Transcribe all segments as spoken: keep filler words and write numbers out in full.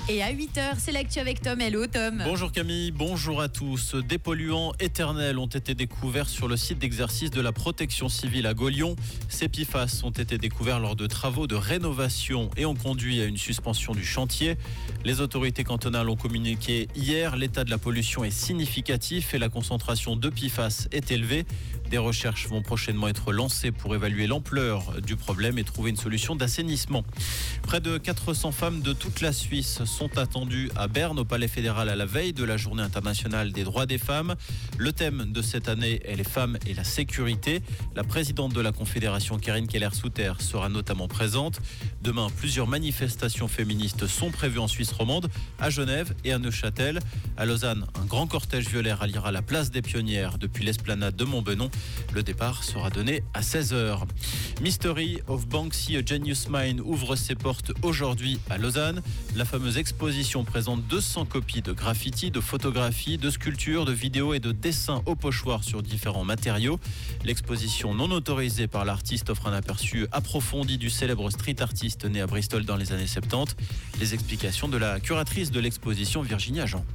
Et à huit heures, c'est l'actu avec Tom. Hello Tom. Bonjour Camille, bonjour à tous. Des polluants éternels ont été découverts sur le site d'exercice de la protection civile à Gaulion. Ces P F A S ont été découverts lors de travaux de rénovation et ont conduit à une suspension du chantier. Les autorités cantonales ont communiqué hier. L'état de la pollution est significatif et la concentration de P F A S est élevée. Des recherches vont prochainement être lancées pour évaluer l'ampleur du problème et trouver une solution d'assainissement. Près de quatre cents femmes de toute la Suisse sont attendues à Berne, au Palais fédéral, à la veille de la Journée internationale des droits des femmes. Le thème de cette année est les femmes et la sécurité. La présidente de la Confédération, Karine Keller-Souter, sera notamment présente. Demain, plusieurs manifestations féministes sont prévues en Suisse romande, à Genève et à Neuchâtel. À Lausanne, un grand cortège violet ralliera la place des Pionnières depuis l'esplanade de Montbenon. Le départ sera donné à seize heures. Mystery of Banksy, A Genius Mind ouvre ses portes aujourd'hui à Lausanne. La fameuse exposition présente deux cents copies de graffitis, de photographies, de sculptures, de vidéos et de dessins au pochoir sur différents matériaux. L'exposition non autorisée par l'artiste offre un aperçu approfondi du célèbre street artiste né à Bristol dans les années soixante-dix. Les explications de la curatrice de l'exposition, Virginie Agent.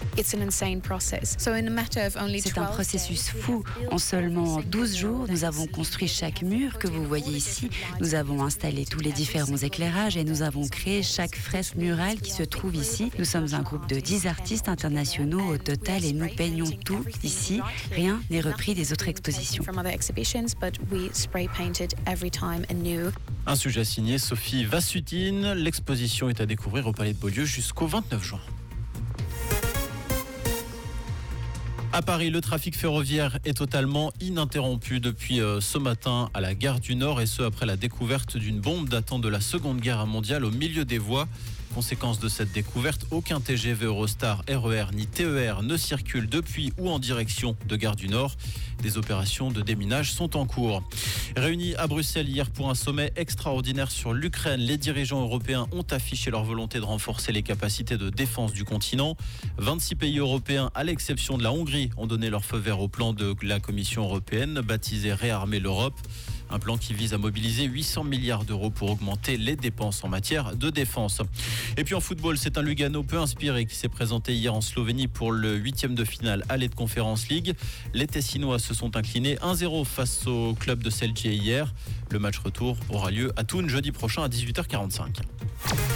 C'est un processus fou. En seulement douze jours, nous avons construit chaque mur que vous voyez ici. Nous avons installé tous les différents éclairages et nous avons créé chaque fresque murale qui se trouve ici. Nous sommes un groupe de dix artistes internationaux au total et nous peignons tout ici. Rien n'est repris des autres expositions. Un sujet signé Sophie Vassutine. L'exposition est à découvrir au Palais de Beaulieu jusqu'au vingt-neuf juin. À Paris, le trafic ferroviaire est totalement ininterrompu depuis ce matin à la gare du Nord et ce après la découverte d'une bombe datant de la Seconde Guerre mondiale au milieu des voies. Conséquence de cette découverte, aucun T G V, Eurostar, R E R ni T E R ne circule depuis ou en direction de Gare du Nord. Des opérations de déminage sont en cours. Réunis à Bruxelles hier pour un sommet extraordinaire sur l'Ukraine, les dirigeants européens ont affiché leur volonté de renforcer les capacités de défense du continent. vingt-six pays européens, à l'exception de la Hongrie, ont donné leur feu vert au plan de la Commission européenne, baptisé Réarmer l'Europe. Un plan qui vise à mobiliser huit cents milliards d'euros pour augmenter les dépenses en matière de défense. Et puis en football, c'est un Lugano peu inspiré qui s'est présenté hier en Slovénie pour le huitième de finale aller de Conference League. Les Tessinois se sont inclinés un zéro face au club de Celje hier. Le match retour aura lieu à Thun jeudi prochain à dix-huit heures quarante-cinq.